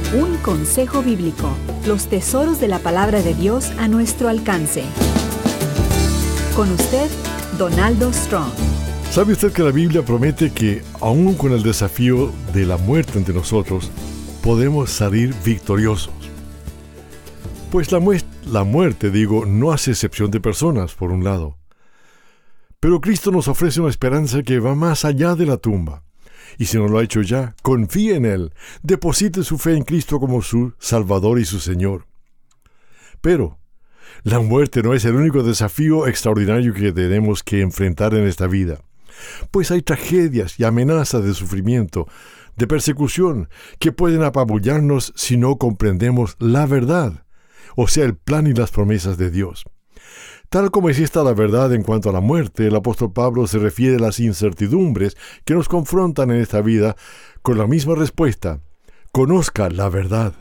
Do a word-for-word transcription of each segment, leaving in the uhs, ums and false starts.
Un consejo bíblico, los tesoros de la palabra de Dios a nuestro alcance. Con usted, Donaldo Strong. ¿Sabe usted que la Biblia promete que, aun con el desafío de la muerte entre nosotros, podemos salir victoriosos? Pues la, mu- la muerte, digo, no hace excepción de personas, por un lado. Pero Cristo nos ofrece una esperanza que va más allá de la tumba. Y si no lo ha hecho ya, confíe en Él, deposite su fe en Cristo como su Salvador y su Señor. Pero la muerte no es el único desafío extraordinario que tenemos que enfrentar en esta vida, pues hay tragedias y amenazas de sufrimiento, de persecución, que pueden apabullarnos si no comprendemos la verdad, o sea, el plan y las promesas de Dios. Tal como exista la verdad en cuanto a la muerte, el apóstol Pablo se refiere a las incertidumbres que nos confrontan en esta vida con la misma respuesta: conozca la verdad.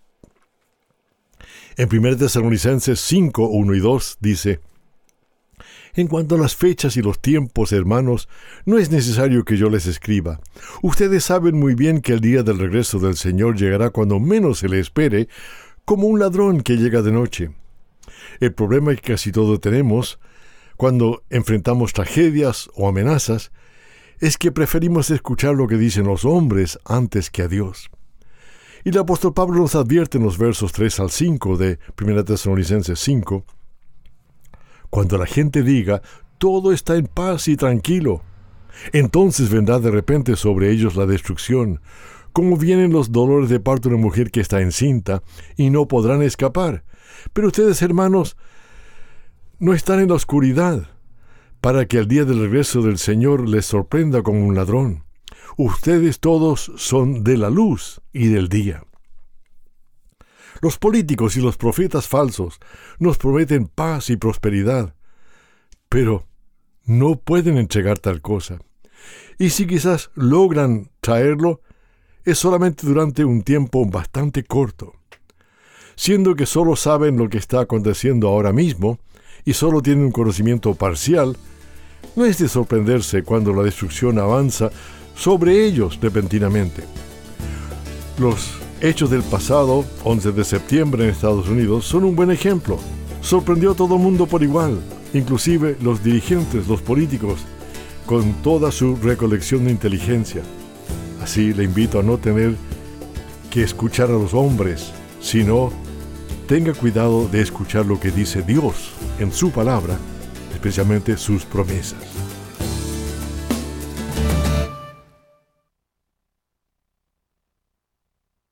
En primera Tesalonicenses cinco, uno y dos dice: En cuanto a las fechas y los tiempos, hermanos, no es necesario que yo les escriba. Ustedes saben muy bien que el día del regreso del Señor llegará cuando menos se le espere, como un ladrón que llega de noche. El problema que casi todos tenemos cuando enfrentamos tragedias o amenazas es que preferimos escuchar lo que dicen los hombres antes que a Dios. Y el apóstol Pablo nos advierte en los versos tres al cinco de primera Tesalonicenses cinco: cuando la gente diga, todo está en paz y tranquilo, entonces vendrá de repente sobre ellos la destrucción, como vienen los dolores de parto de una mujer que está encinta, y no podrán escapar. Pero ustedes, hermanos, no están en la oscuridad, para que el día del regreso del Señor les sorprenda como un ladrón. Ustedes todos son de la luz y del día. Los políticos y los profetas falsos nos prometen paz y prosperidad, pero no pueden entregar tal cosa. Y si quizás logran traerlo, es solamente durante un tiempo bastante corto. Siendo que solo saben lo que está aconteciendo ahora mismo y solo tienen un conocimiento parcial, no es de sorprenderse cuando la destrucción avanza sobre ellos repentinamente. Los hechos del pasado, once de septiembre en Estados Unidos, son un buen ejemplo. Sorprendió a todo el mundo por igual, inclusive los dirigentes, los políticos, con toda su recolección de inteligencia. Así le invito a no tener que escuchar a los hombres, sino tenga cuidado de escuchar lo que dice Dios en su palabra, especialmente sus promesas.